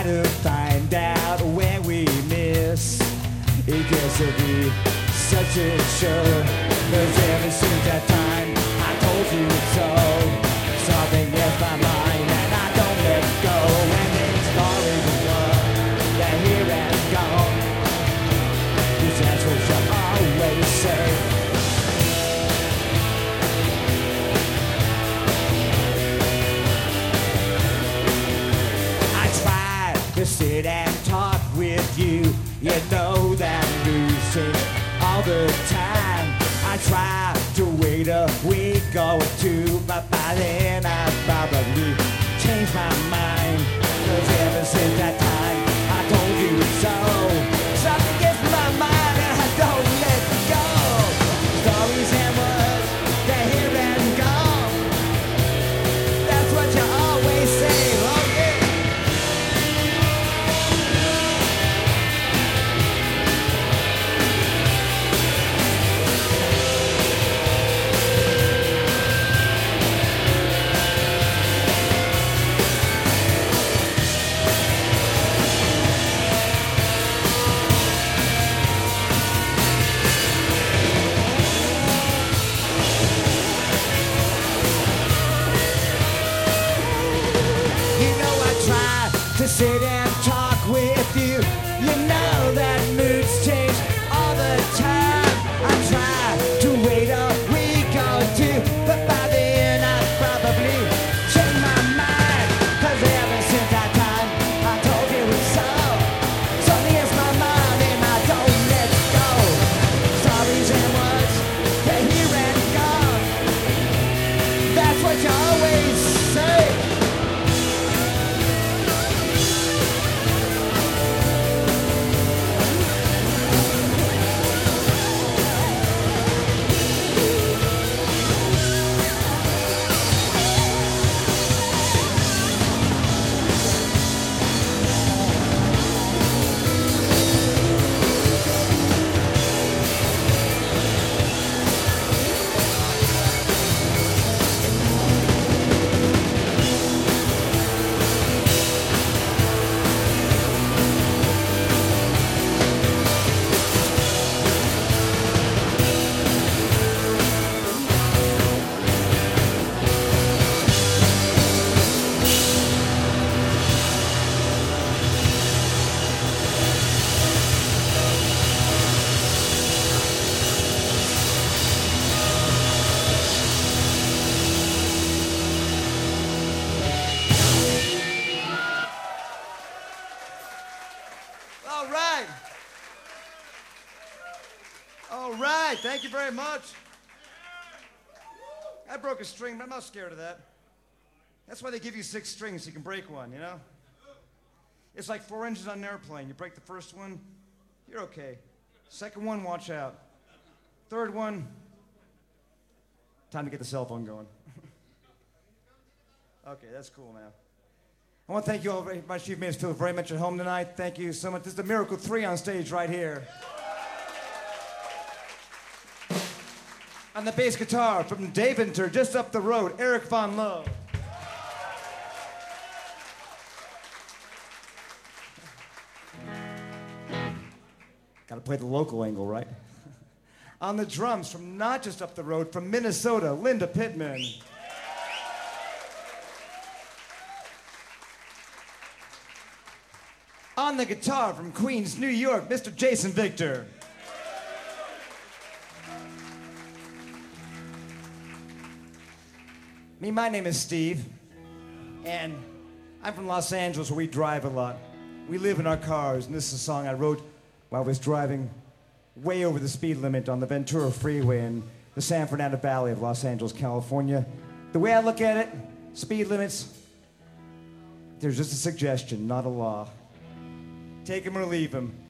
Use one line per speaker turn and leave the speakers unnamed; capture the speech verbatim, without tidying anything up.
to find out where we miss. It gets to be such a chore. Cause ever since that time I told you so, something is my mind and I don't let go. When these stories of love, they're here and gone, these answers you always say. I tried to sit and talk with you. You know that losing all the time. I try to wait a week or two, but by then I probably changed my mind. Cause ever since that time I told you so, something gets my mind and I don't let go. Stories and words, they're here and gone. That's what you always say, oh yeah. To sit and talk with you. You know that moods change all the time. I try to wait a week or two, but by then I probably changed my mind. Cause ever since that time I told you so, something is my mind and I don't let go. Stories and words, they're here and gone. That's what you always say.
All right. All right. Thank you very much. I broke a string, but I'm not scared of that. That's why they give you six strings so you can break one, you know? It's like four engines on an airplane. You break the first one, you're okay. Second one, watch out. Third one, time to get the cell phone going. Okay, that's cool now. I want to thank you all very much. You've made us feel very much at home tonight. Thank you so much. This is the Miracle three on stage right here. On the bass guitar from Daventer, just up the road, Eric Von Lowe. Got to play the local angle, right? On the drums from not just up the road, from Minnesota, Linda Pittman. On the guitar from Queens, New York, Mister Jason Victor. Me, my name is Steve, and I'm from Los Angeles where we drive a lot. We live in our cars, and this is a song I wrote while I was driving way over the speed limit on the Ventura Freeway in the San Fernando Valley of Los Angeles, California. The way I look at it, speed limits, there's just a suggestion, not a law. Take them or leave them.